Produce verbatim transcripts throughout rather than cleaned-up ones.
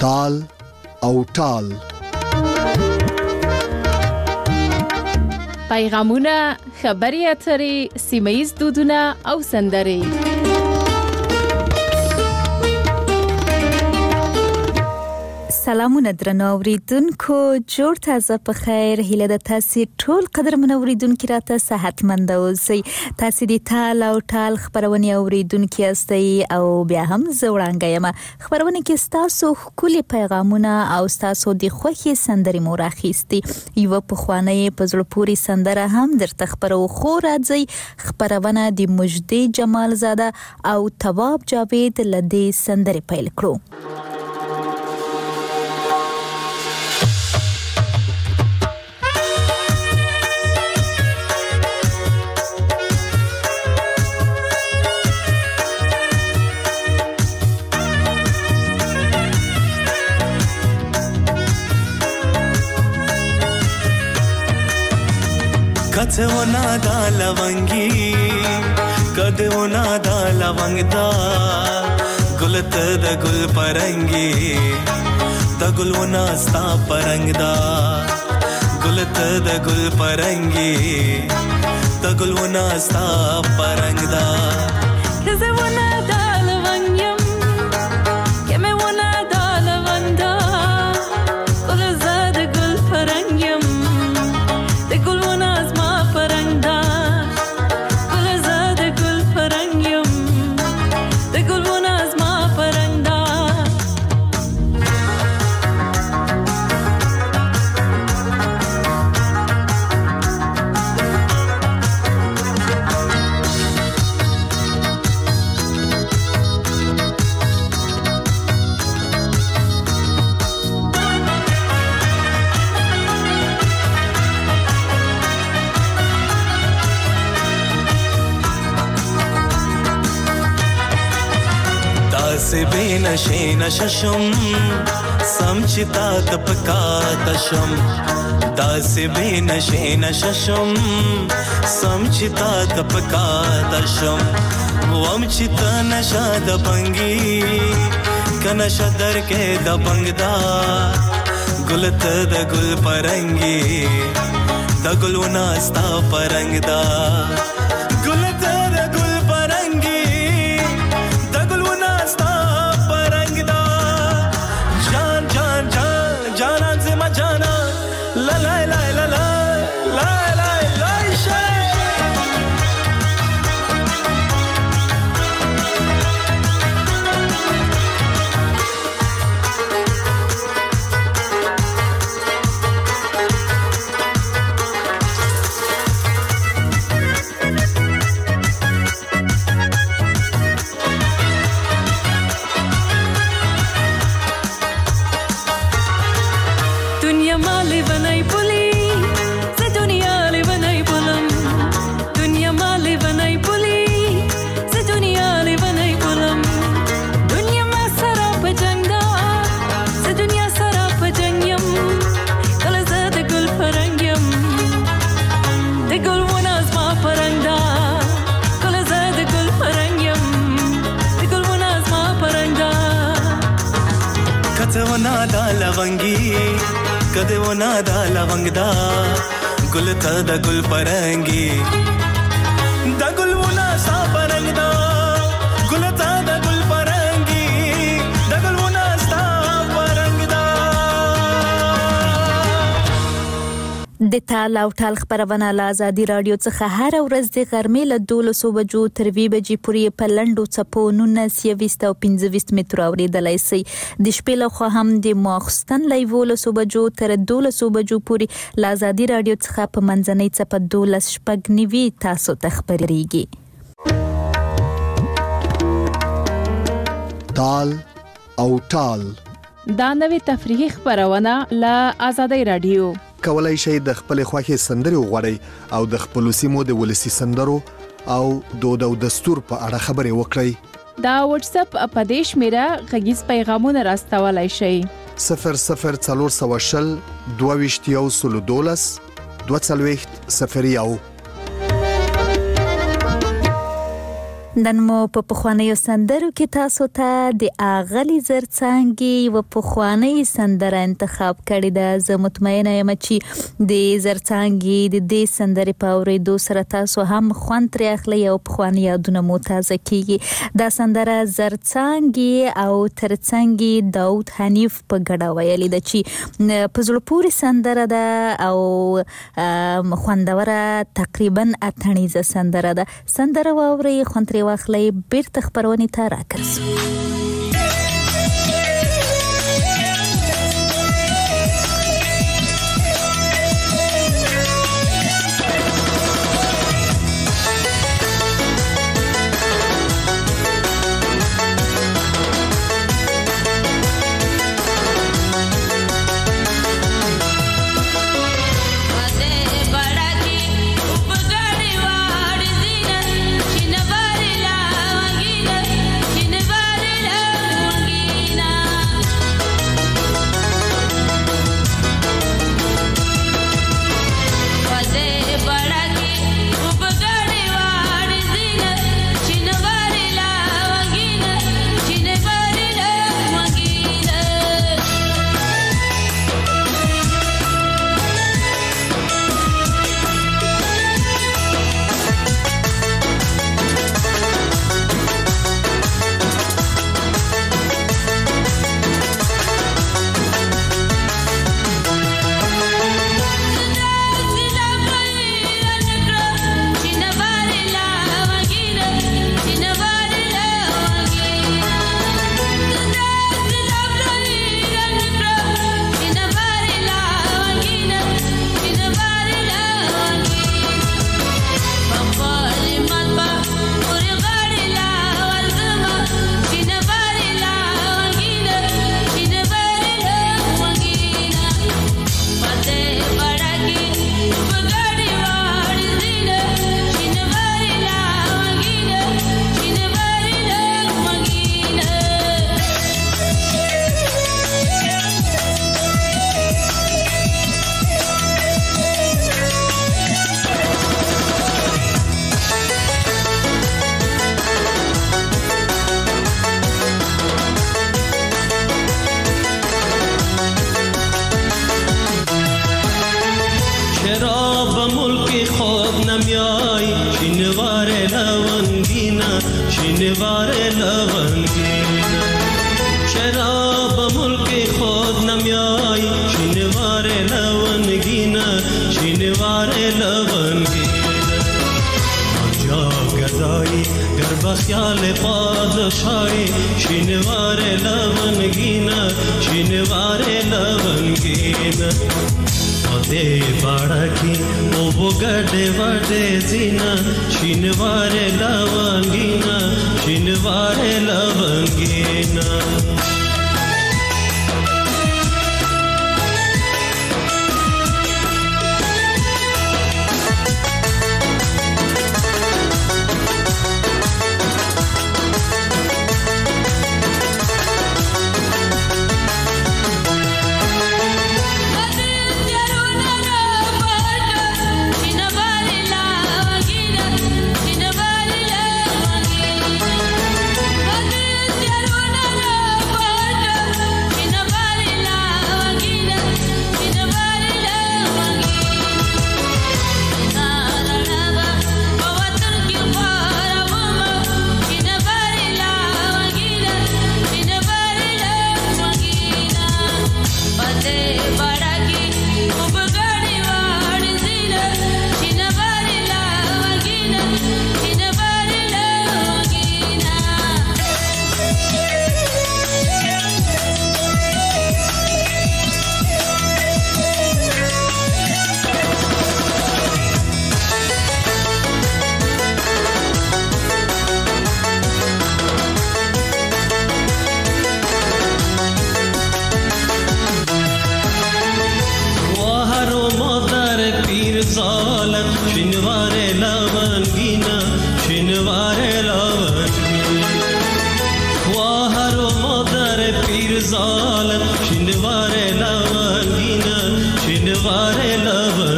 تال او ټال. پیغامونه، خبري اترې، سیمه‌ییز دودونه او سندرې. سلامونه درنو اوریدونکو، جوړ تازه په خیر. هیله ده تاسو ټول قدرمن اوریدونکو راته صحتمند اوسئ. تاسو د تال او ټال خبرونه اوریدونکو یاستئ او بیا هم زوړانګه یم. خبرونه کې تاسو خولي پیغامونه او تاسو د خوخي سندري مو راخېستي. یو په خوانه په زړه پوری سندره هم درته خبرو خو راځي. خبرونه د مجدي جمال زاده او تواب جاوید لدی سندري پیل کړو. कथे वो नादा लवंगी कदे वो नादा लवंगदा गुलत द गुल परंगी द गुल वो नास्ता परंगदा गुलत द गुल परंगी द गुल वो नास्ता परंगदा कथे वो नादा लवंगम के मैं वो नादा लवंदा गुलत द गुल परंगम द गुल वो से बेनशे नशशम समचिता तपका तशम दासे बेनशे नशशम समचिता तपका तशम वमचिता नशा दबंगी कनशा दर के दबंगदा गुलत द गुल परंगी द गुल नास्ता परंगदा गुलत द गुल परंगी जाना ला ला ला ला ला ला ला ला नादा लवंगी कदे वो नादा लवंगदा गुलता द गुल परंगी द गुल वो नासा परंगदा गुलता द गुल परंगी द गुल वो नासा परंगदा. د تال او ټال خبرونه له آزادي رادیو څخه هر ورځ د غرمې له دولسو بجو تر وی بجې پورې په لنډو څپو نولس یویشت او پنځه ویشت مترو اورېدلای شئ. د شپې له خوا هم د ماخستن له یولسو بجو تر دولسو بجو پورې له آزادي رادیو څخه په منځنۍ څپه دولس شپږ نوي تاسو ته خبرېږي. تال او ټال دا نوې تفریحي خبرونه له آزادي رادیو. کولای شئ د خپل خوښي سندري وغوړئ او د خپل سیمو د ولسی سندرو او دود او دستور په اړه خبرې وکړئ. دا واتس اپ اپدیش میرا غږیز پیغامونه راستولای شئ. صفر صفر څلور سوه شل دوه ویشت یو سلو دولس دوه څلوېښت صفر یو. نن مو په پخوانیو سندرو کې تاسو ته د اغلی زرڅانګي و پخوانی سندره انتخاب کړی ده. زه مطمئنه یم چې د زرڅانګي د دې سندرې په اورېدو سره تاسو هم خوند ترې اخلئ او پخوانی یادونه مو تازه کیږي. دا سندره زرڅانګي او ترڅانګي داود حنیف په ګډه ویلې ده چې په زړه پورې سندره ده او خوندوره تقریبا اتڼیزه سندره ده. سندره واورئ، خوند ترې واخلئ، بیرته خپرونې ته راګرځو.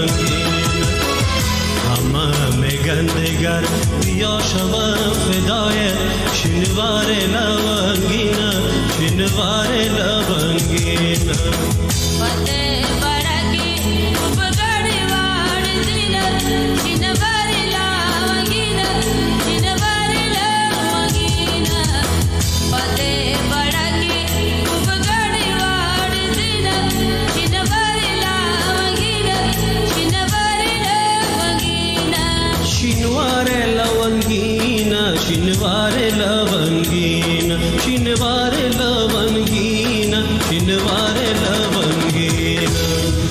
گندگر بیا شوم فدای شینواره لونگینا شینواره لونگینا پته بڑکی وبگڑی واڑ دینا شینواره لونگینا شینواره لونگینا پته بڑکی وبگڑی واڑ دینا شینواره لونگینا شینواره لونگینا شینواره لونگینا شینواره لونگینا شینواره لونگینا شینواره لونگینا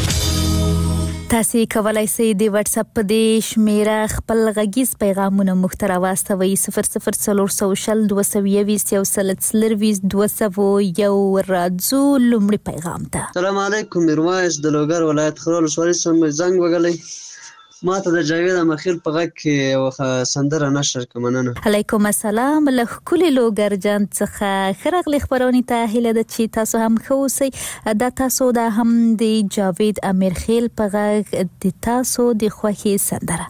تاسو کولای شئ د واتس اپ په دې شمیره خپل غږیز پیغامونه مختر واستوي صفر صفر څلور سوه شل دوه سوه یویشت یو سل څلرویشت دوه سوه یو راځو لومړی پیغام ته. السلام علیکم میرویس د لوګر ولایت خرول شوري سم زنګ وګلې ما ته د جاوید مخیل په غږ کې یو سندره نشر کومننه. علیکم السلام له کل لوګر جان څخه خرغلی خبرونی ته هله د چی تاسو هم خوسي د تاسو د هم د جاوید امیر خیل په غږ د تاسو د خوخي سندره.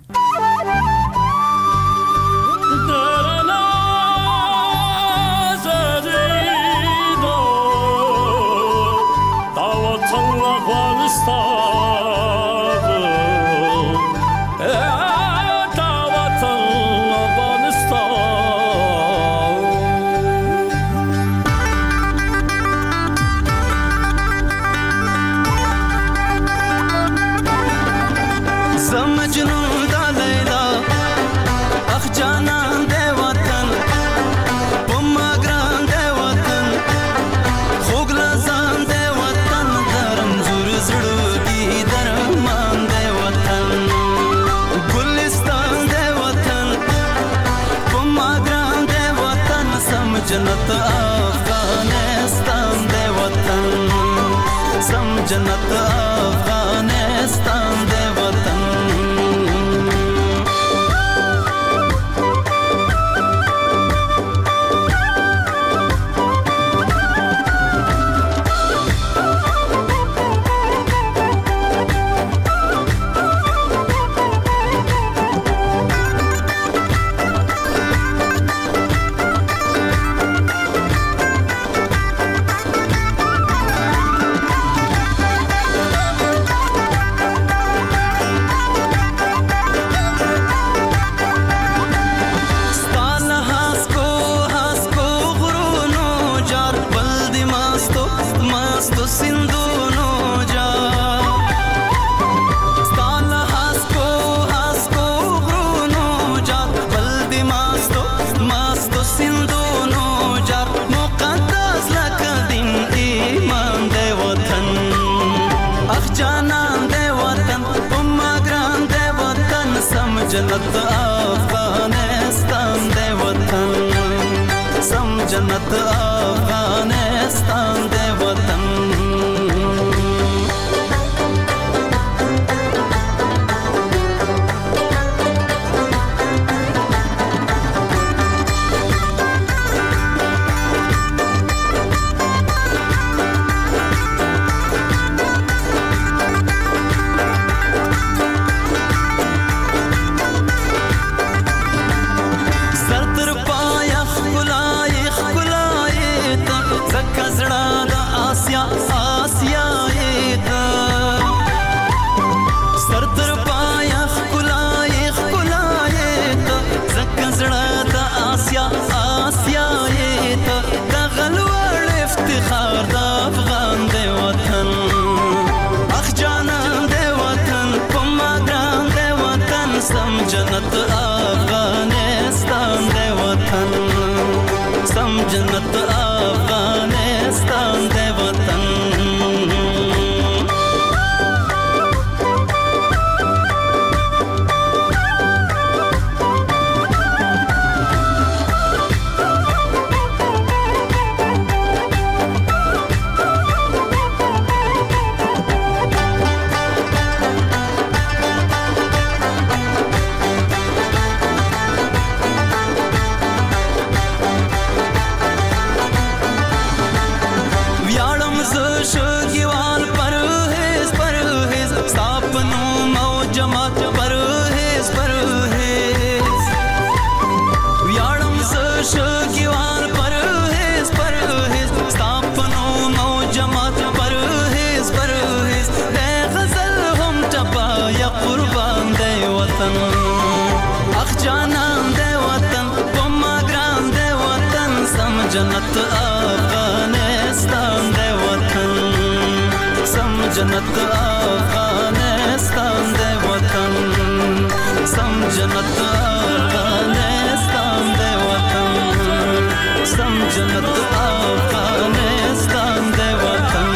जन्नत अफगानिस्तान दे वतन सम जन्नत अफगानिस्तान दे वतन जन्नत अफगानिस्तान दे वतन सम जन्नत अफगानिस्तान दे वतन जन्नत अफगानिस्तान दे वतन सम जन्नत अफगानिस्तान दे वतन جنت افغانستان دی وطن سم جنت افغانستان دی وطن سم جنت افغانستان دی وطن سم جنت افغانستان دی وطن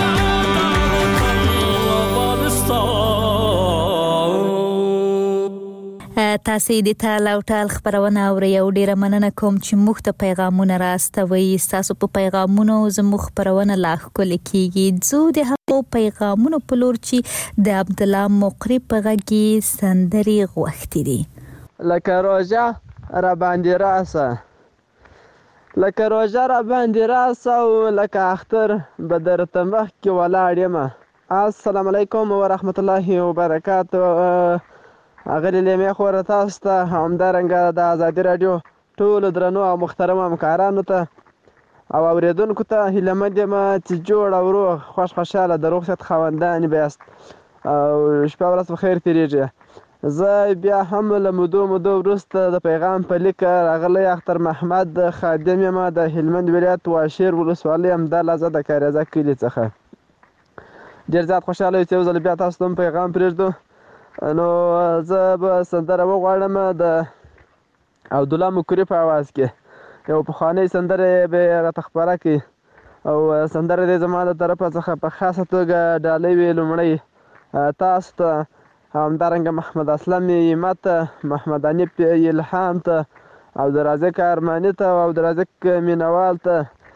تاسې د تال او ټال خبرونه اورئ او ډیره مننه کوم چې موږ ته پیغامونه راستوئ. ستاسو په پیغامونو زموږ خبرونه لا ښکلې کیږي. ځو د هغو پیغامونو په لور چې د عبدالله مقری په غږ کې سندرې غوښتې دي. لکه روژه را باندې راسه لکه روژه را باندې راسه او لکه اختر به درته مخکې ولاړ یمه. السلام علیکم ورحمت الله وبرکاتو. اغلی لیمې خوره تاسو ته همدارنګه د ازادي راډیو ټولو درنو او محترمو همکارانو ته او اورېدونکو ته هیله مند یم چې جوړ او روغ خوش خوشحاله د روغ صحت خاوندان بیاست او شپه ورځ په خیر تېرېږي. زه بیا هم له مودو مودو وروسته د پیغام په لیک راغلی اختر محمد خادم یم د هلمند ولایت واشیر ولسوالۍ همدا لحظه د کاریزه کلي څخه. ډېر زیات خوشحاله یو چې یو ځل بیا تاسو ته هم پیغام پرېږدو. نو زه به سندره وغواړم د عبدالله مقری په اواز کې. یو پخوانۍ سندره به یې راته خپره کړي او سندره دې زما د طرفه څخه په خاصه توګه ډالۍ وي لومړی تاسو ته، همدارنګه محمد اسلم یمت، محمد انیف الهام ته، عبدالرازق ارماني ته او عبدالرازق مینوال ته،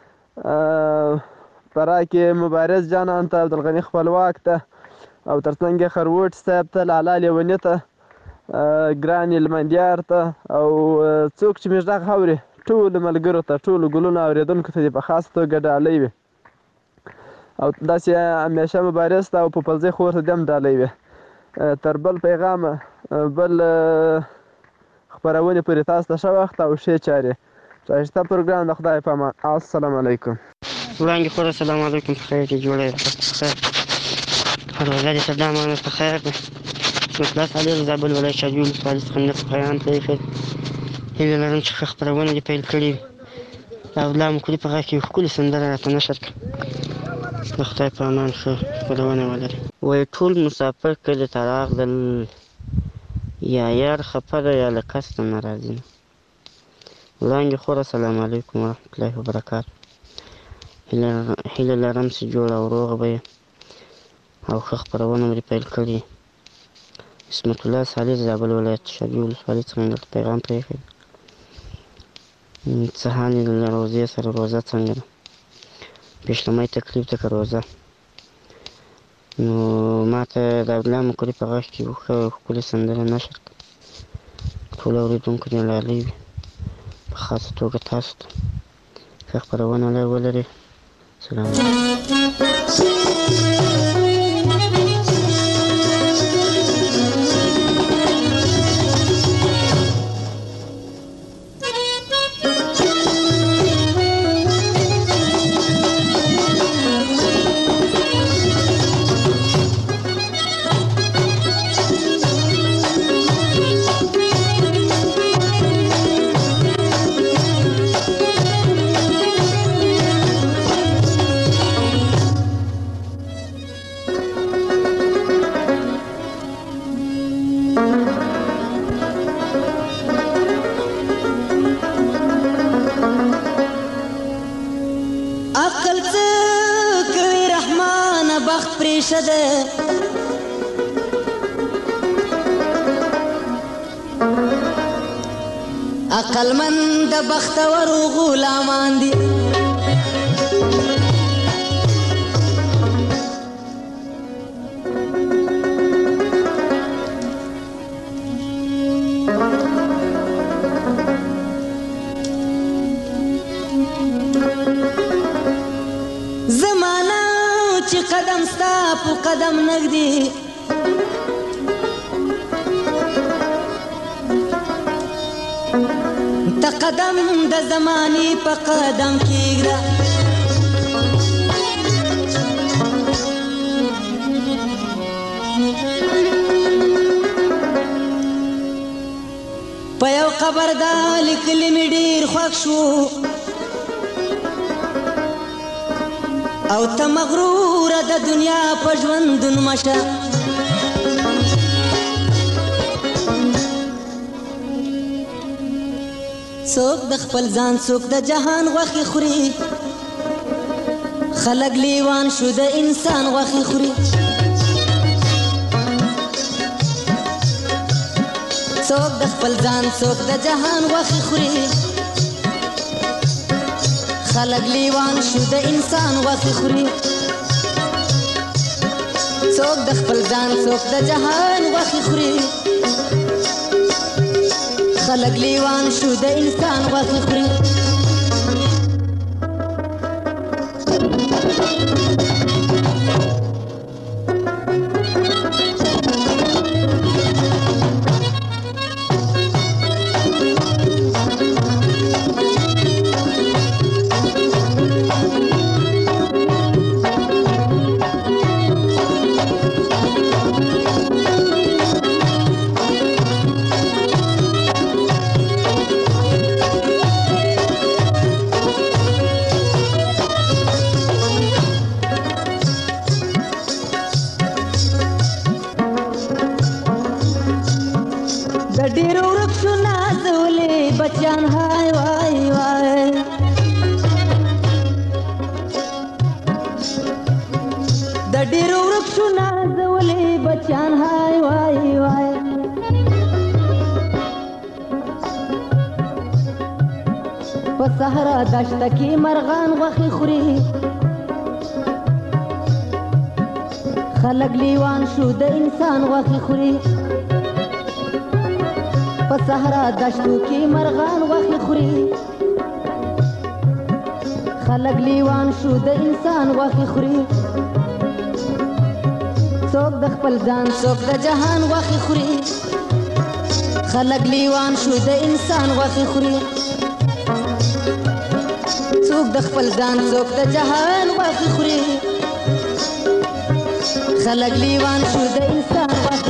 پراکې مبارز جانان ته، عبدالغني خپلواک ته او ترڅنګ یې خروټ صاحب ته، لالا لیوني ته، ګران هلمندیار ته او څوک چې مې غږ اوري ټولو ملګرو ته، ټولو ګلونو اورېدونکو ته دې په خاصه توګه ډالۍ وي او داسې همیشه مبارز ته او په پلزۍ خور ته دې هم ډالۍ وي. تر بل پیغامه بل خپرونې پورې تاسو ته ښه وخت او ښې چارې. ښایسته پروګرام د خدای په امان. السلام علیکم. وړاندې خور السلام علیکم. په خیر کې جوړه خیر روژه دې صدا مانه په خیر ده. مخلص علي زابل ولایت شاجوی ولسوالۍ څخه مې درته پیغام پرېښود. هیله لرم چې ښه خپرونه دې پیل کړې وي. د عبدالله مقری په غږ کې یو ښکلې سندره راته نشر کړه. د خدای په امان ښه خپرونه ولري. وایي ټول مسافر کلي ته راغلل، یا یار خفه ده یا له کسته نه راځي. وړاندې خور السلام علیکم ورحمت الله وبرکاتو. هیله لرم چې جوړ او روغ به یې او ښه خپرونه مې پیل کړې. اسمت الله صالح زابل ولایت شاجوی ولسوالۍ څخه مې درته پیغام پرېښود. څه حال یې له روژې سره روژه څنګه ده؟ پیشلمی تکلیف ده که روژه؟ نو ما ته د عبدالله مقری په غږ کې ښه ښکلې سندره نشر کړه. ټولو اورېدونکو دې ډالۍ وي، په خاصه توګه تاسو ته ښه خپرونه ولري. سلام علیکم. عقلمند د بختورو غلامان دي، زمانه چې قدم ستا په قدم نږدې ته قدم د زمانې په قدم کېږده. په یو قبر دا لیکلي مې ډېر خوښ شو، او ته مغرور د دنیا په ژوندون مشه څوک د خپل ځان څوک د جهان غوښې خوري خلک لیوان شو د انسان غوښې خوري څوک د خپل ځان څوک د جهان غوښې خوري خلک لیوان شو د انسان غوښې خوري څوک د خپل ځان څوک د جهان غوښې خوري خلق لیوان شو د انسان غوښې خوري ډېر ورک شو نازولې بچیان هاي وای وای د ډېر ورک شو نازولې بچیان هاي وای وای په صحرا دشته کې مرغان غوښې خوري خلک لیوان شو د انسان غوښې خوري په صحرا دشتو کې مرغان غوښې خوري خلک لیوان شو د انسان غوښې خوري څوک د خپل ځان څوک د جهان غوښې خوري خلک لیوان شو د انسان غوښې خوري څوک د خپل ځان څوک د جهان غوښې خوري خلک لیوان شو د انسان غوښې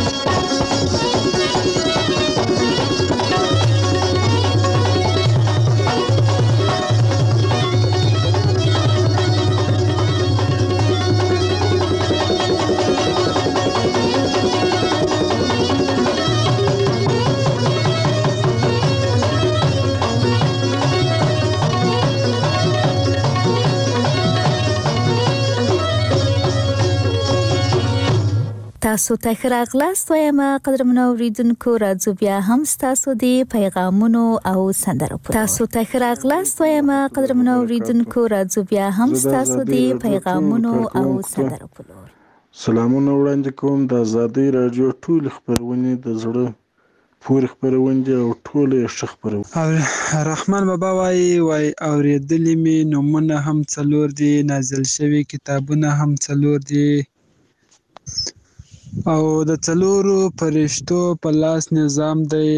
تاسو ته ښه راغلاست وایم قدرمنو اوریدونکو راځو بیا هم ستاسو د پیغامونو او سندرو په تاسو ته ښه راغلاست وایم قدرمنو اوریدونکو راځو بیا هم ستاسو د پیغامونو او سندرو په لور سلامونه وړاندې کوم د آزادۍ رادیو ټول خبرونه د زړه پورې خبرونه او ټول ښه خبرونه رحمان بابا وای وای اوریدلې می نومونه هم څلور دي نازل شوی کتابونه هم څلور دي او د څلورو فرشتو په لاس نظام دی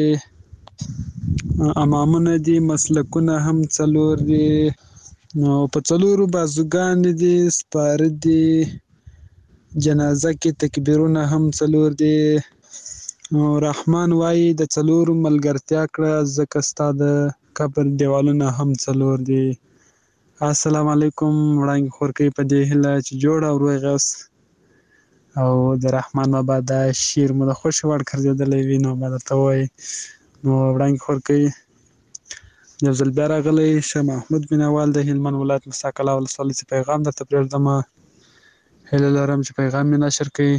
امامونه دي مسلکونه هم څلور دي نو په څلورو بازوګان دي سپاره دي جنازه کې تکبیرونه هم څلور دي نو رحمان وای د څلورو ملګرتیا کړه ځکه ستا د قبر دیوالونه هم څلور دي السلام علیکم وړاندې خورکې په دې هیله چې جوړ او روغ اوس او د رحمان بابا دا شعر مو د خوښ وړ ګرځېدلی وي نو ما درته ووایي نو وړاندې خورکۍ یو ځل بیا راغلی شه محمود مینوال د هلمند ولایت مساق الله ولسوالۍ څخه پیغام درته پرېږدمه هیله لرم چې پیغام مې نشر کړي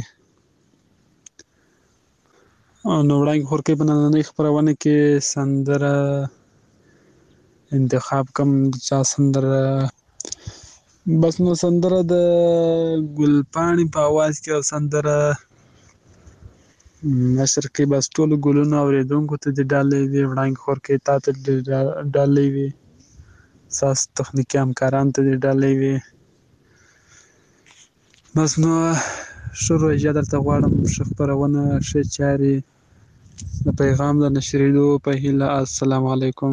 نو وړاندې خورکۍ په نننۍ خپرونه کې سندره انتخاب کوم چا سندره بس نو سندره د ګلپاڼې په اواز کې او سندره نشر کې بس ټولو ګلونو اورېدونکو ته دې ډالۍ وي وړاندې خورکۍ تا ته دې ډالۍ وي ستاسو تخنیکي همکارانو ته دې ډالۍ وي بس نو ښه روژه درته غواړم ښه خپرونه ښې چارې د پیغام د نشرېدو په هیله السلام علیکم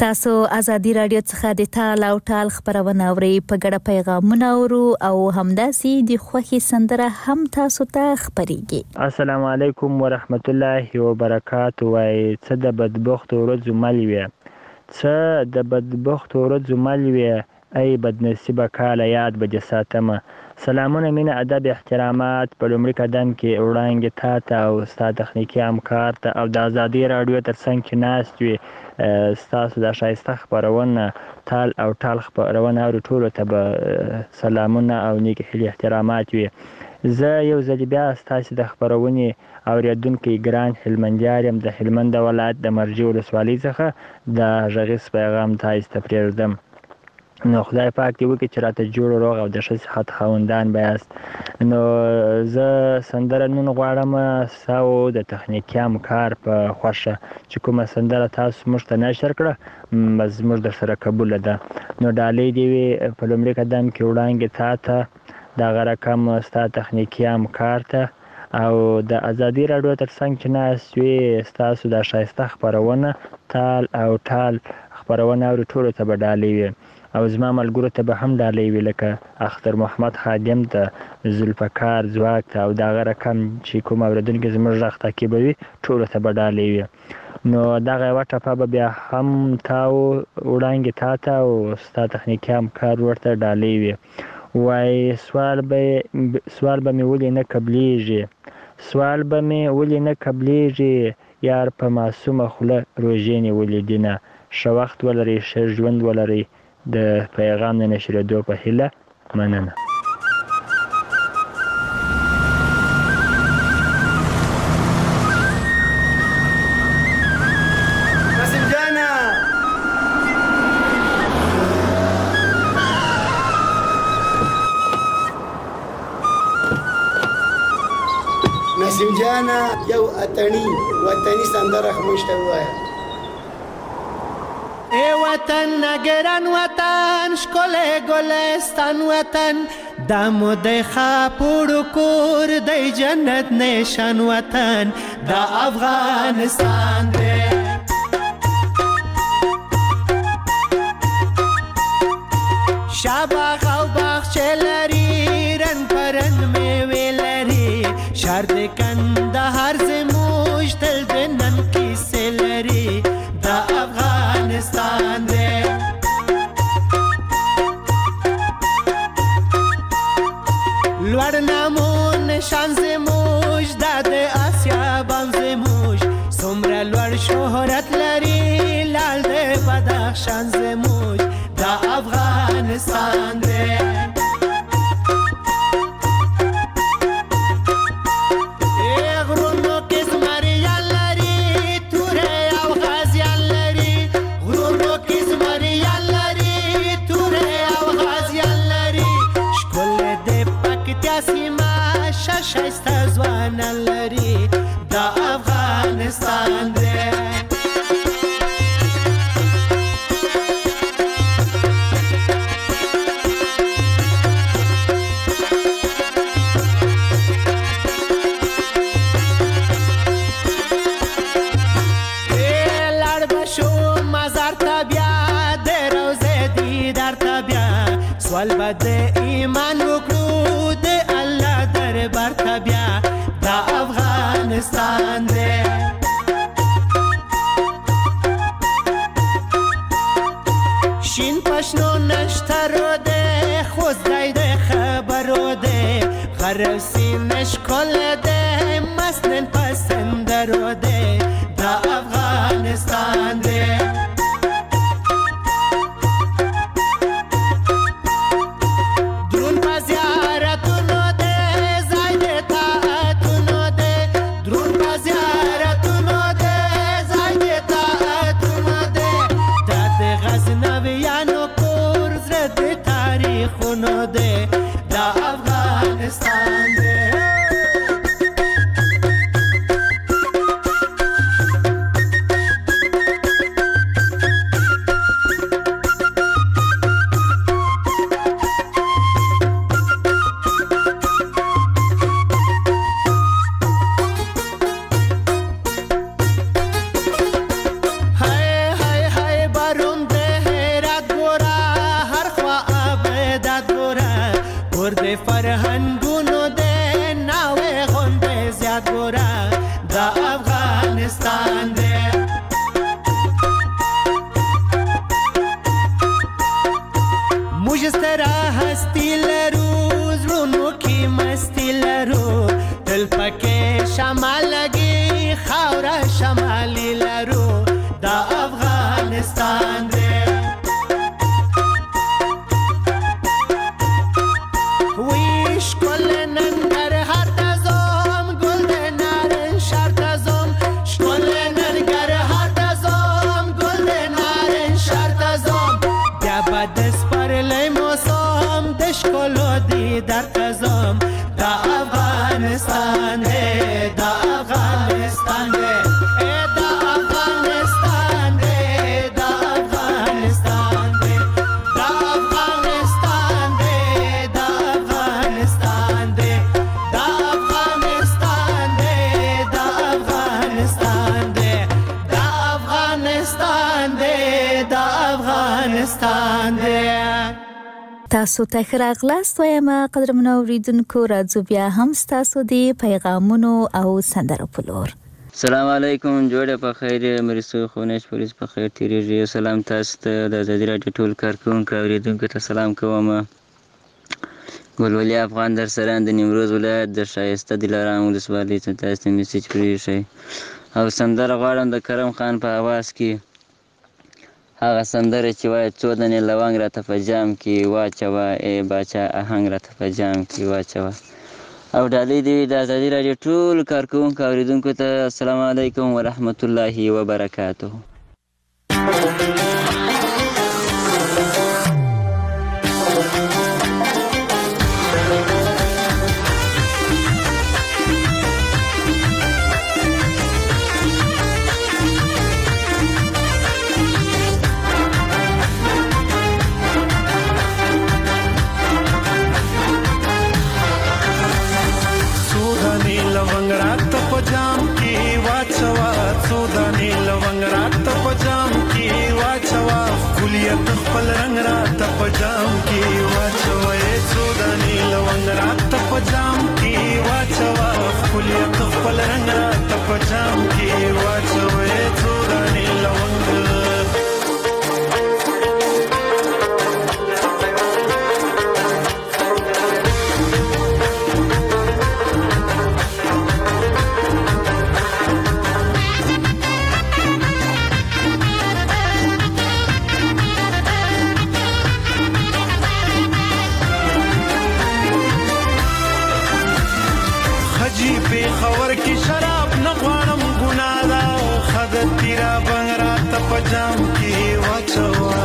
تاسو ازادي رادیو څخه د تال او ټال خبرونه اورئ په ګډه پیغامونه اورو او همداسې د خوښي سندره هم تاسو ته خبريږي. السلام علیکم ورحمت الله وبرکاته. وای څه د بدبخت ورځ ملوي څه د بدبخت ورځ ملوي ای بدنصیبه کاله یاد به جساتمه. سلامونه مینه ادب احترامات په لومړي قدم کې وړاندې تا ته او ستا تخنیکي همکار ته او د ازادي رادیو تر څنګ کې ناست وي ستاسو د ښایسته خپرونه تال او ټال خپرونه اوري ټولو ته به سلامونه او نیک هیلې احترامات وي. زه یو ځل بیا ستاسو د خپرونې اوریدونکی ګران هلمندیار یم د هلمند ولایت د مرجې ولسوالۍ څخه د غږیز پیغام تاسو ته پرېږدم. نو خدای پاک دې وکړي چې راته جوړ روغ او د ښه صحت خاوندان به یاست. نو زه سندره نن غواړم ستاسو د تخنیکي همکار په خوښه چې کومه سندره تاسو موږ ته نشر کړه زموږ درسره قبوله ده. نو ډالۍ دې وي په لومړي قدم کې وړاندې تا ته دغه رقم ستا تخنیکي همکار ته او د ازادي رادیو تر څنګ چې ناست وي ستاسو د ښایسته خپرونه تال او ټال خپرونه اوري ټولو ته به ډالۍ وي او زما ملګرو ته به هم ډالۍ وي لکه اختر محمد خادم ته ذوالفقار ځواک ته او دغه رقم چې کوم اورېدونکي زموږ غږ تعقیبوي ټولو ته به ډالۍ وي. نو دغه یوه ټپه به بیا هم تاو وړاندې تا ته او ستا تخنیکي همکار ورته ډالۍ وي. وایي سوال به سوال به مې ولې نه قبلیږي سوال به مې ولې نه قبلیږي یار په معصومه خوله روژې نیولې دینه. ښه وخت ولرئ ښه ژوند ولرئ. د پیغام د نشرېدو په هیله مننه. نسیم جانا نسیم جانا یو اتنی وطنی سندره خموش ته ووایه. ای وطن نگران وطن شکل گلستان وطن دمو دی خاپور کور دی جنت نشان وطن دا افغانستان دی. شاباغ او باغچه لري رنگ پرنگ میوه لري شهر د کندهار زموږ تل د نن کیسې لري دا افغانستان دی. لوړ نامون نشان زموږ دا د آسیا بام زموږ څومره لوړ شهرت لري لال د بدخشان زموږ دا افغانستان دی. شایسته ځوان لري دا افغانستان دی. لاړ به شو مزار ته بیا د روضې دیدار ته بیا سوال به د ایمان وکړو د دربار ته بیا دا افغانستان دی. شین پشنو نشترو دی خوزدای د خبرو دی غرب سینش کل دی مسنن پسندرو دی دا افغانستان دی. دا افغانستان دی. دا افغانستان دی وی شکل ننګرهار ته ځم ګل د نارنج ښار ته ځم شکل ننګرهار ته ځم ګل د نارنج ښار ته ځم بیا به د سپرلی موسم د ښکلو دیدار ته ځم دا افغانستان دی دا افغانستان دی دا افغانستان دی دا افغانستان دی دا افغانستان دی دا افغانستان دی دا افغانستان دی دا افغانستان دی دا افغانستان دی دا افغانستان دی تاسو ته ښه راغلاست وایم قدرمنو اوریدونکو راځو بیا هم ستاسو د پیغامونو او سندرو په لور السلام علیکم جوړه په خیر مرسو خونش پولیس په خیر تیریږي سلام تاسو ته د ازادي راډیو ټول کارکونکو اوریدونکو ته سلام کوم ګلولي افغان در سره د نیمروز ولایت د شایسته دلارام ولسوالۍ څخه تاسو میسج پریږئ او سندره غواړم د کرم خان په आवाज کې هغه سندره چې وایي څو دانې لونګ راته په جام کې واچوه ای باچا آهنګ راته په جام کې واچوه او ډالۍ دې وي د ازادي راډیو ټول کارکوونکو اورېدونکو ته السلام علیکم ورحمت الله وبرکاته پجام کی واچوا سودانی لونګ رات پجام کی واچوا کلیت خپل رنگ رات پجام کی واچوا سودانی لونګ رات پجام کی واچوا کلیت خپل رنگ رات پجام کی واچوا سودانی لونګ خور کی شراب نه غواړم ګناه ده خدای تیرا بنګ رات پجام کی واچوا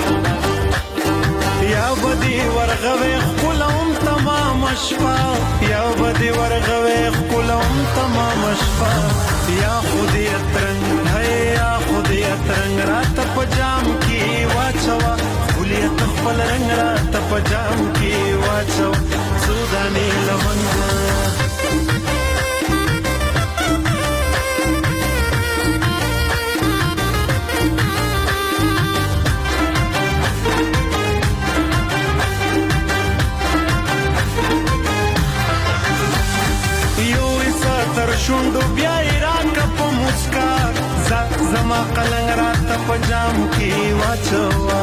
یا بدی ورغوي خپلوم تمام شپه یا بدی ورغوي خپلوم تمام شپه یا خودی ترنګ ہے یا خودی ترنګ رات پجام کی واچوا خلیت خپل رنگ رات پجام کی واچوا سودانی لونګ شوندو بیا ایراک په مسکا زما قلنګ رات پجام کی واچوا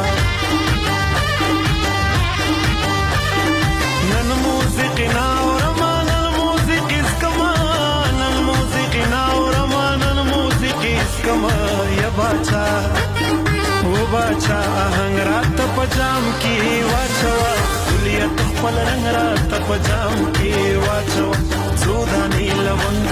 نن موسیقی ناورما نن موسیقی اسکما نن موسیقی ناورما نن موسیقی اسکما یا باچا و باچا آهنگ رات پجام کی واچوا کلیت خپل رنگ رات پجام کی واچوا سودانی لونګ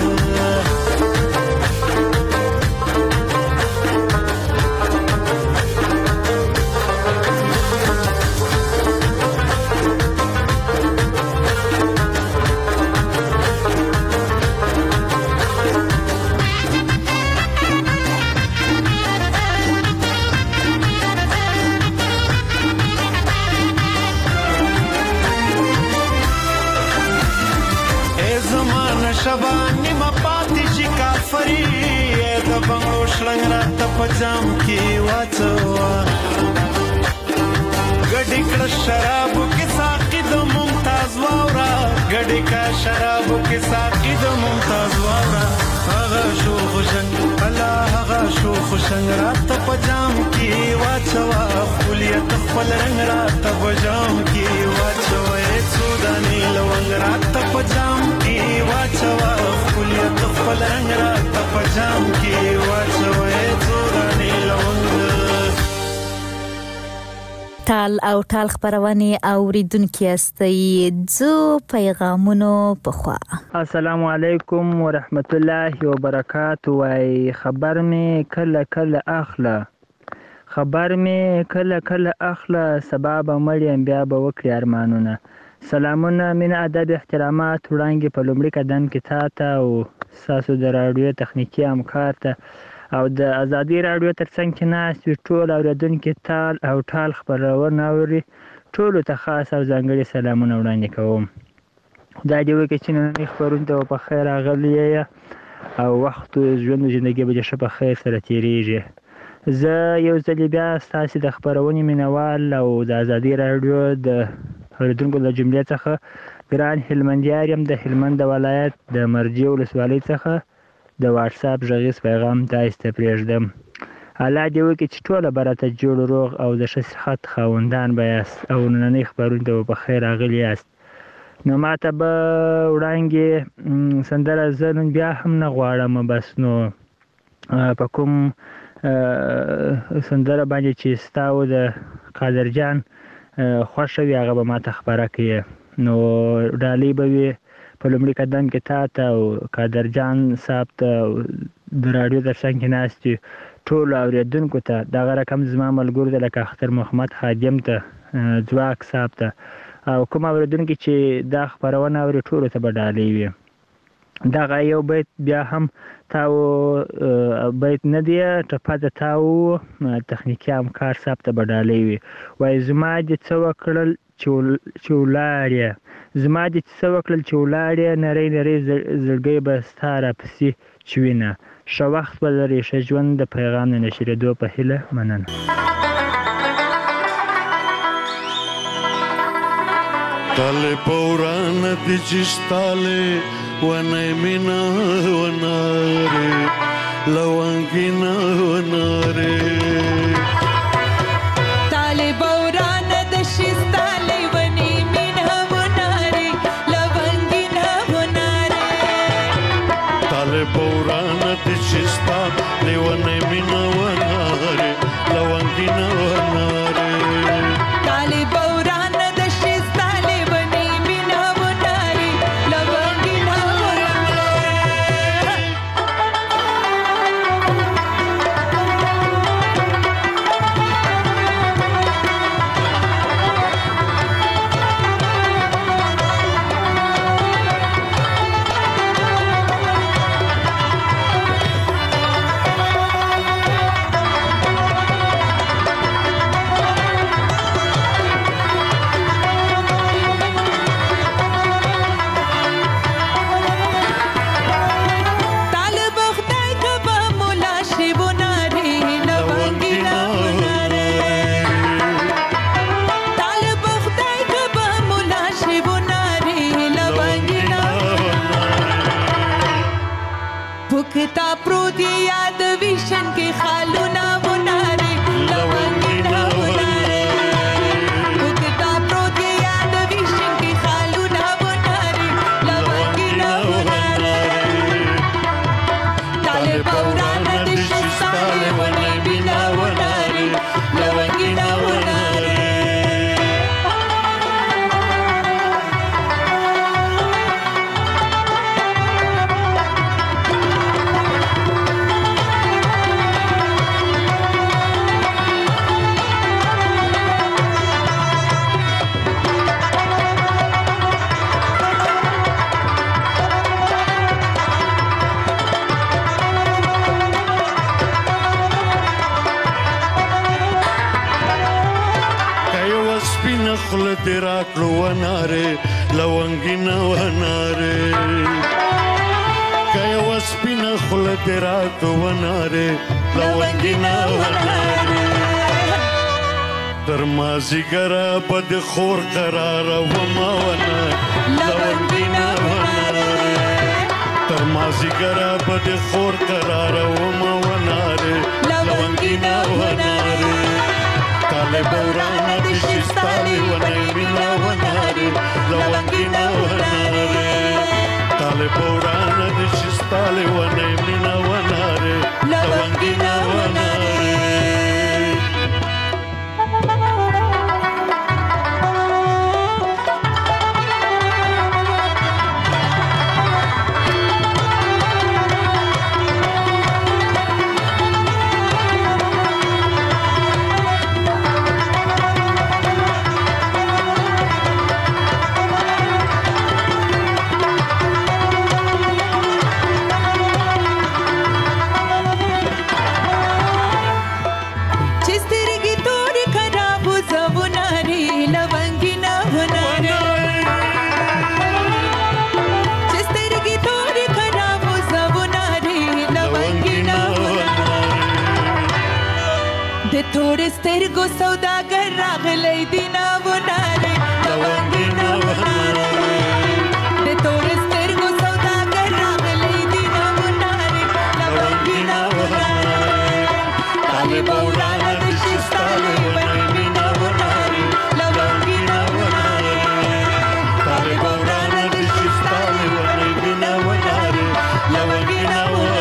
شبانی ما پاتې شي کافری د بنګړو شلنګ رات پجام کی واچوا ګډی کړه شراب کې ساقي د ممتاز واورا ګډی کا شراب کې ساقي د ممتاز واورا هغه شو خوشنګ الله هغه شو خوشنګ رات پجام کی واچوا خلیت خپل رنگ رات پجام کی واچوا سودانی لونګ رات پجام کی واچوا خلیت خپل رنگ رات پجام کی واچوا سودانی تال او ټال خبرونه اوریدونکو استي زو پیغامونو په خوا. السلام علیکم ورحمت الله وبرکاته. وای خبر می کله کله اخله خبر می کله کله اخله سبب مریم بیا به وکړي ارمانونه. سلامونه مینه ادب احترامات وړاندې په لومړي قدم کې تا ته او ساسو د راډیو تخنیکی همکار ته او د ازادي راډیو ترڅنګ کې ناست وي ټول اورېدونکي تال او ټال خبرونه اوري ټولو ته خاص او ځانګړي سلامونه وړاندې کوم. خدای دې وکړي چې نننۍ خپرونې ته په خیر راغلي یې او وخت ژوند ژندګي به دې ښه په خیر سره تېرېږي. زه یو ځلې بیا ستاسې د خپرونې مینوال او د ازادي راډیو د اورېدونکو له جملې څخه ګران هلمندیار یم د هلمند ولایت د مرجې ولسوالۍ څخه د واتساپ غږیز پیغام تاسو ته پرېږدم. الله دې وکړي چې ټوله به راته جوړ روغ او د ښه صحت خاوندان به یاست او نننۍ خپرونې ته په خیر راغلي یاست. نو ما ته به وړاندې سندره زه نن بیا هم نه غواړم، بس نو په کوم سندره باندې چې ستا و د قادرجان خوښه وي هغه به ما ته خپره کړي. نو ډالۍ به وي په لومړي قدم کې تا ته او قادرجان صاحب ته د راډیو ترڅنګ کې ناست وي ټولو اورېدونکو ته، دغه رقم زما ملګرو ته لکه اختر محمد خادم ته، ځواک صاحب ته او کوم اورېدونکي چې دا خپرونه اوري ټولو ته به ډالۍ وي. دغه یو بیت بیا هم تاو بیت نه دی ټپه د تاو تخنیکي همکار صاحب ته به ډالۍ وي. وایي زما دې څه وکړل چې ولاړې زما دې څه وکړل چې ولاړې نری نری زړګی به ستا راپسې چوینه. ښه وخت به لرې، ښه ژوند. د پیغام د نشرېدو په هیله، مننه. تاله پوران دي چستاله ونه مینا وناره لونګینا وناره تاله پوران د چستاله ونه مینا وناره لونګینا وناره تاله پوران دي چستاله ونه مینا وناره لونګینا وناره تاله پوران تا پروت یاد ویشن کې خالونه وناره لونګینا وناره وکتا پروت یاد ویشن کې خالونه وناره لونګینا وناره تاله پوران د شستاله ونه بنا وناره لونګینا وناره خله دې راکړو ونارې لونګینه ونارې که یوه سپینه خوله دې راکړو ونارې لونګینه ونارې تر مازدیګره به د خور قراره ومه ونه لونګینه ونارې تر مازدیګره به د خور قراره ومه ونارې لونګینه ونارې تاله بورانه دي شستاله ونه مینا وناره لونګینا وناره تاله بورانه دي شستاله ونه مینا وناره لونګینا وناره د تورې سترګو سوداګر راغلی دی ناونه لونګي ناونه د تورې سترګو سوداګر راغلی دی ناونه لونګي ناونه طالب ورانه د شستاله ونې ناونه لونګي ناونه طالب ورانه د شستاله ونې ناونه لونګي ناونه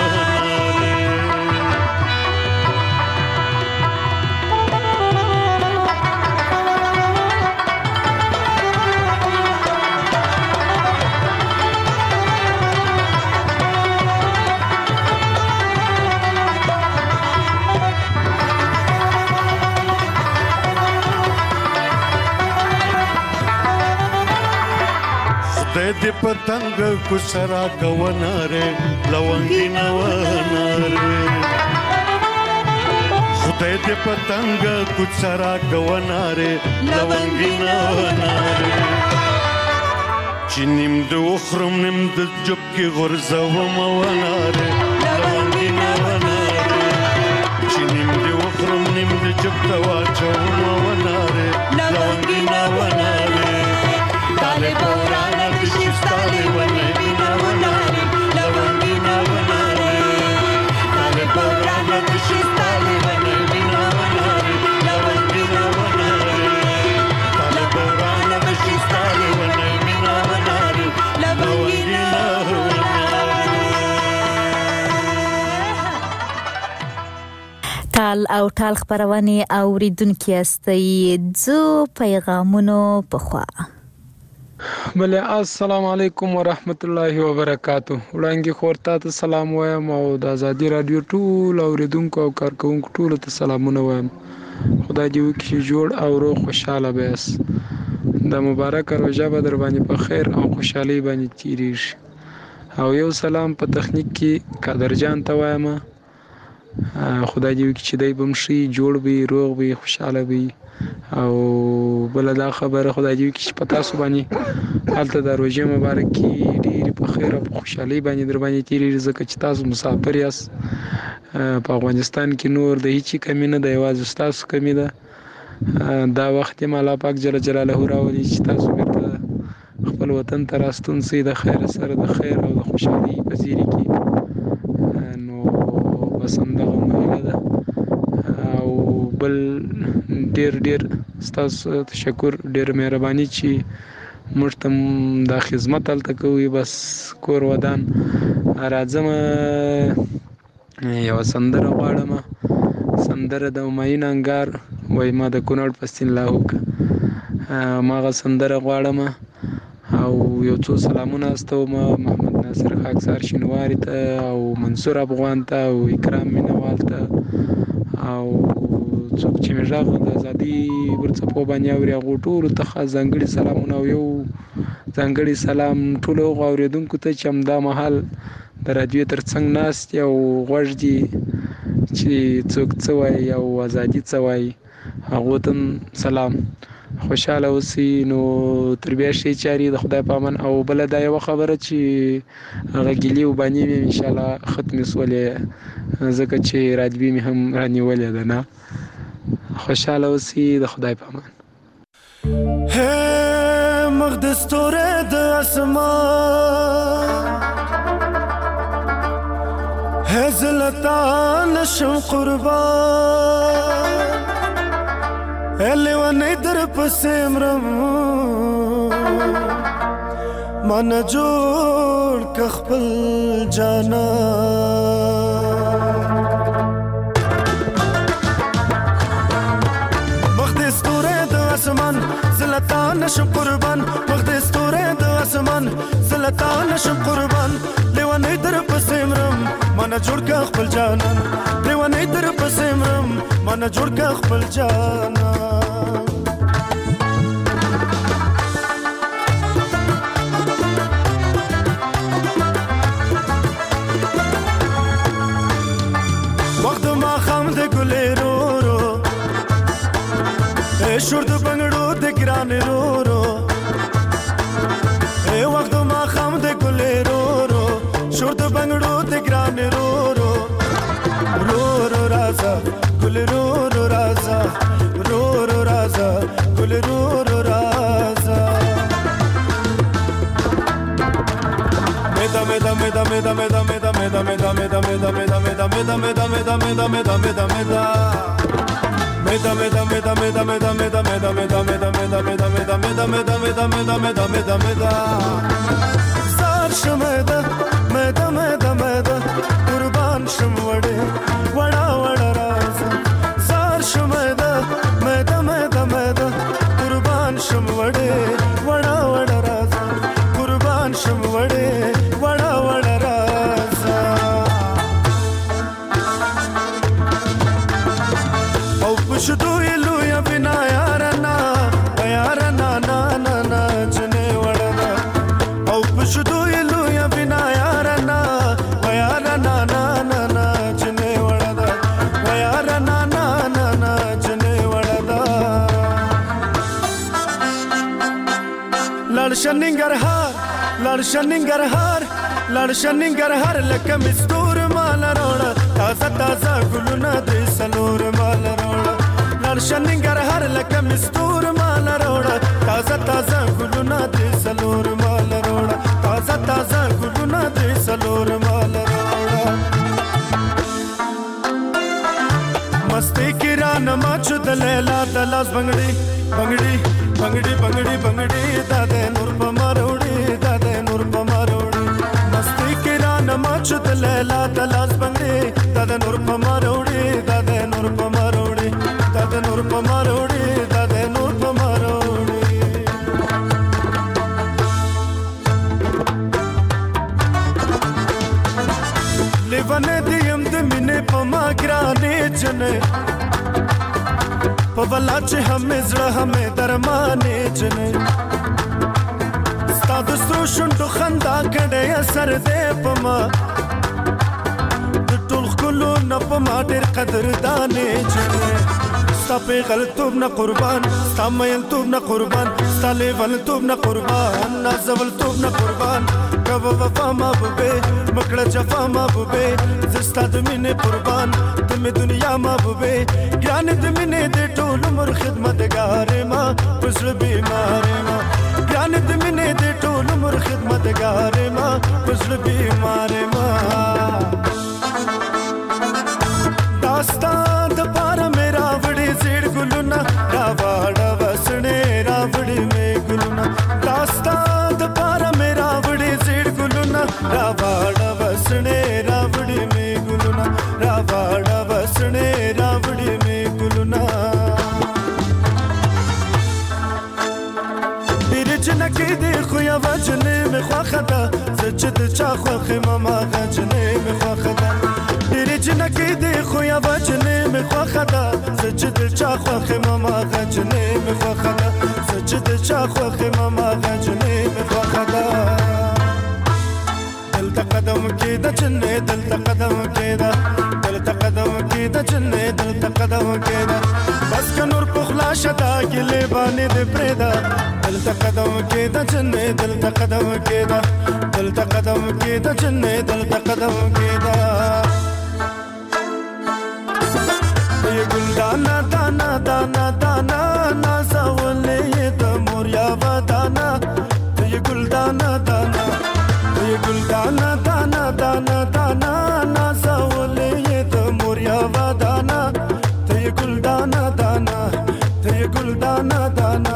د پتنګ کو سرا کووناره لونګي نواناره خدای دې پتنګ کو سرا کووناره لونګي نواناره چې نیم د وخرم نیم د جب کې غرزه و مواناره لونګي نواناره چې نیم د وخرم نیم د جب توا چو مواناره لونګي نواناره طالب ورانه د شستاله ونې ناونه لونګي ناونه طالب ورانه د شستاله ونې ناونه لونګي ناونه طالب ورانه د شستاله ونې ناونه لونګي ناونه ټال او ټال خبرونه اوریدونکو استي ځو پیغامونو په خوا. بله السلام علیکم ورحمت الله وبرکاتو. وړاندې خورتا ته سلام وایم او د ازادي رادیو ټول اوریدونکو او کارکونکو ټول ته سلامونه وایم. خدای دې وکړي جوړ او روغ خوشاله بیاس. د مبارک روزه به در باندې په خیر او خوشحالي باندې تیریږي. او یو سلام په تخنیک کې قادرجان ته وایم. خدای دې وکړي چې دای بمشي جوړ وي روغ وي خوشاله وي. او بل دا خبره خدای دې وکړي چې په تاسو باندې هلته د روزه مبارکي ډېر په خیر او خوشحالي باندې در باندې تیریږي ځکه چې تاسو مسافر یاست. په افغانستان کې نور د هیڅ کمی نه د یوازې تاسو کمی ده. دا وخت یې الله پاک جل جلاله راولي چې تاسو بیرته خپل وطن ته راستون سئ د خیر سره د خیر او د خوشحالي په زیري کې. نو بس همدغه مهاله ده او بل ډیر ډیر ستاسو تشکر ډیر مهرباني چې موږ ته دا خدمت هلته کوي. بس کور ودان راځم یو سندره غواړم سندره د همایون انګار وای ما د کونړ پستین لاهوک ماغه سندره غواړم او یو څو سلامونه استوم محمد ناصر خاکسار شینواری ته او منصور افغان ته او اکرام مینوال ته او څوک چې مې غږ د ازادي ورڅپو باندې اوري هغو ټولو ته خاص ځانګړي سلامونه او یو ځانګړي سلام ټولو هغو اورېدونکو ته چې همدا مهال د رادیو تر څنګ ناست دي او غوږ دي چې څوک څه وایي او ازادي څه وایي هغو ته سلام. خوشحاله اوسئ. نو تر بیا ښې چارې د خدای په امان. او بله دا یوه خبره چې هغه ګیلې وبانې مې انشاءالله ختمې سولې ځکه چې رادیوي مې هم رانیولې ده نه. خوشحاله اوسئ د خدای په امان. هې مخ د ستوري د اسمان هې زلتا نشم قربان هلی ونی در پسې مرم ما نه جوړ که خپل جانان مخ د ستوري د اسمان زلتا نشم قربان مخ د ستوري د اسمان زلتا نشم قربان لیونی در پسې مرم ما نه جوړ که خپل جانان لیونی در پسې مرم ما نه جوړ که خپل جانان شور د بنگړو د ګران رو رو اے وخت ما خام د ګلې رو رو شور د بنگړو د ګران رو رو رو رو رازا ګل رو رو رازا ګل رو رو رازا مدا مدا مدا مدا مدا مدا مدا مدا مدا مدا مدا مدا مدا مدا مدا مدا مدا مدا مدا Meda meda meda meda meda meda meda meda meda meda meda meda meda meda meda meda meda meda meda Zar shmeda meda meda meda Qurban shmwade wada wada raza Zar shmeda meda meda meda Qurban shmwade wada wada raza Qurban shmwade wada wada raza Pushdu ilu ya bina yarana yarana na na na chne wadana au pushdu ilu ya bina yarana yarana na na na chne wadana yarana na na na chne wadana ladshaningar har ladshaningar har ladshaningar har lakam istur mal roda taza taza guluna de salur mal roda ladshaningar har lakam istur mal roda taza taza guluna de salur mal roda taza taza guluna de salur mal roda masti kirana machud lela dalas bangdi bangdi bangdi bangdi bangdi dade nur pamarodi dade nur pamarodi masti kirana machud lela dalas bangdi dade nur pamarodi dade nur pamarodi dade nur pamarodi dade nur pamarodi levane diyam de mine pamagrane jane pawala che hame zra hame darmane jane stad stro shundu khanda kade asar de pama tul khulu na pama der qadr dane jane stape galtub na qurban stamayl tub na qurban stale val tub na qurban nazal tub na qurban kab wafa ma bube makda jafa ma bube zistad mine qurban tum dunya ma bube gyan de mine de tol umr khidmatgar ma pusl bimar ma gyan de mine de tol umr khidmatgar ma pusl bimar ma dastan de par mera vadi zid guluna ravada vasne ravdi me guluna dastan de par mera vadi zid guluna ravada vasne ravdi me guluna ravada vasne ravdi me guluna birjna ki de khoya vajne me khwakhada zchd cha khokh mama gajne me khwakhada birjna ki de khoya vajne me khwakhada zchd cha khokh mama gajne me khwakhada zchd cha khokh mama gajne me khwakhada dil ta qadam ki da chne dil ta qadam ki da dil ta qadam ki da chne dil ta qadam ki da bas ka nur pukhla shada gile bane de preda dil ta qadam ki da chne dil ta qadam ki da dil ta qadam ki da chne dil ta qadam ki da ye gul dana dana dana dana na zawle ye da morya vadana ye gul dana dana ye gul dana dana dana dana na zawle ye da morya vadana ye gul dana dana ye gul dana dana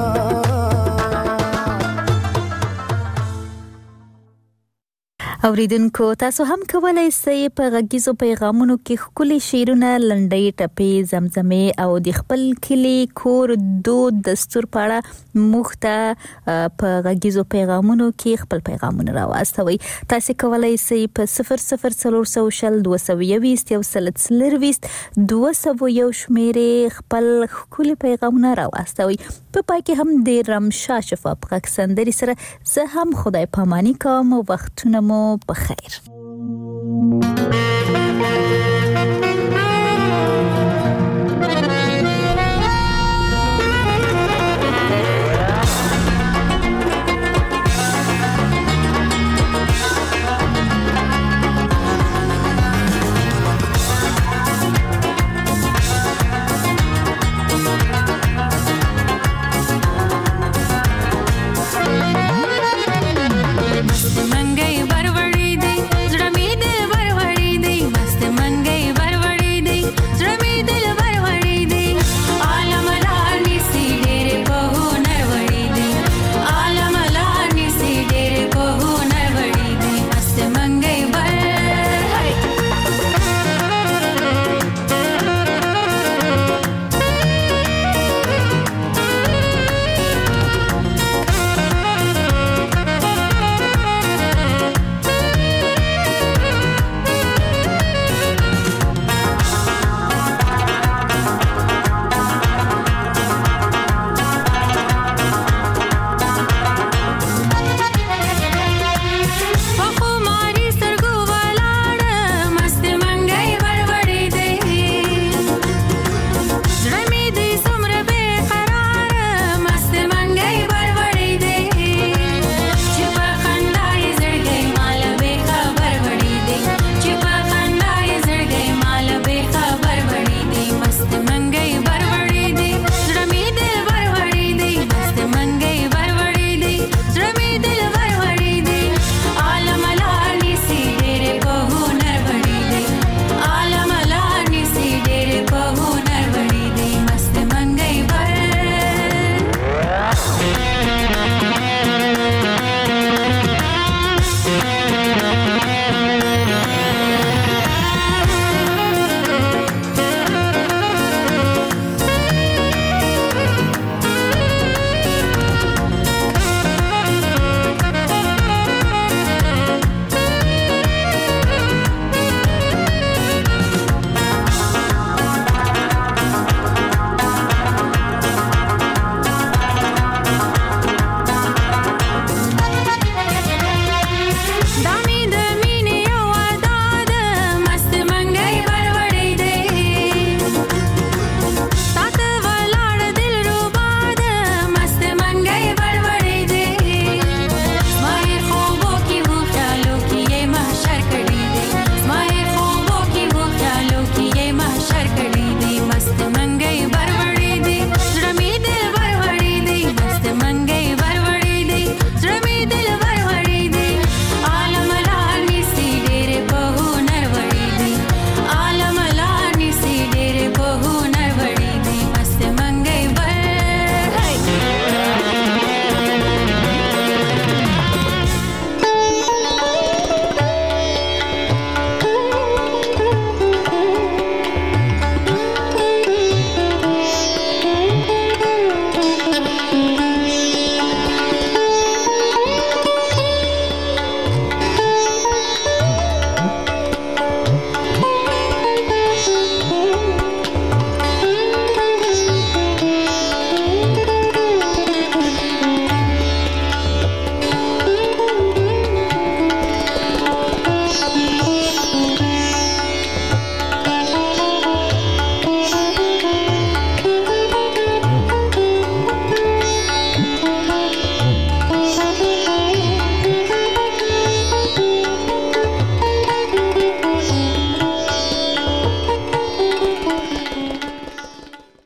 اوریدونکو تاسو هم کولای شئ په غږیزو پیغامونو کې خپل شعرونه لنډۍ ټپې زمزمې او د خپل کلی کور دود دستور پاړه مخته په غږیزو پیغامونو کې خپل پیغامونه راوستوي تاسو کولای شئ په صفر صفر څلور سوشل دوه سوه یویشت یو سل څلرویشت دوه سوه یو شمیرې خپل خپل پیغامونه راوستوي په پای کې هم د رمشا شفاف غږ سندري سره زه هم خدای پاماني کوم او وختونه مو بخیر.